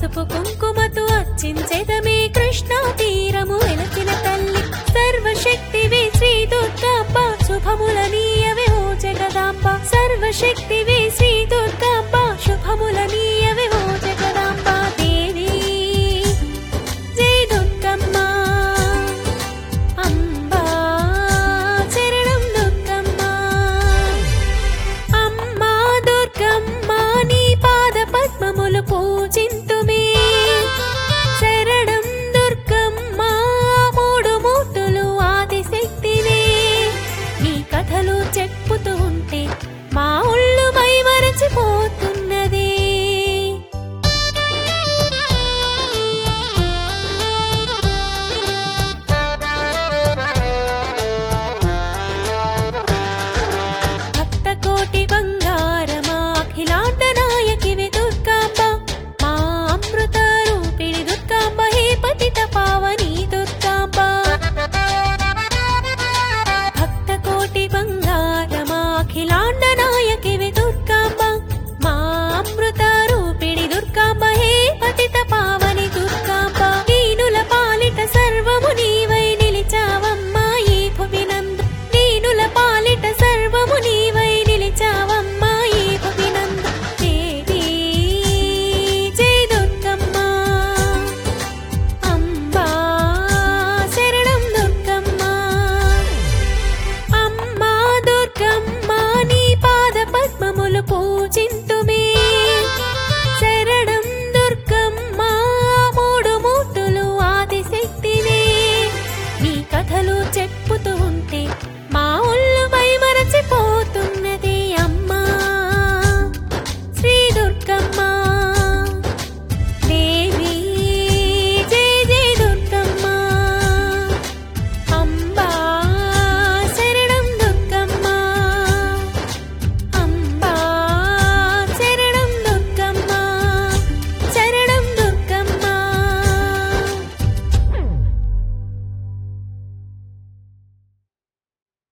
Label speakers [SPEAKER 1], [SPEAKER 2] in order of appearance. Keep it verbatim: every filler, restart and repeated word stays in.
[SPEAKER 1] పసుపు కుంకుమతో అర్చించెదమే కృష్ణా తీరము వెలసిన తల్లి సర్వశక్తివే శ్రీ దుర్గాంబ శుభములనీయవే ఓ జగదాంబ సర్వశక్తివే శ్రీ దుర్గాంబ శుభములనీయవే ఓ జగదాంబ దేవి జై దుర్గమ్మ అంబా శరణం దుర్గమ్మ అమ్మా దుర్గమ్మ నీ పాద పద్మములు పూజింతుమే శరణం దుర్గమ్మ మూడు మూర్తులు ఆదిశక్తివే నీ కథలు చెప్పుతూ ఉంటే మా ఒళ్ళు మైమరచిపోతున్నదే భక్త కోటి బంగారమా అఖిలాండ నాయకివే దుర్గాంబ మా అమృత రూపిణి దుర్గాంబ హే పతిత పావని దుర్గాంబ భక్త కోటి బంగారమా అఖిలా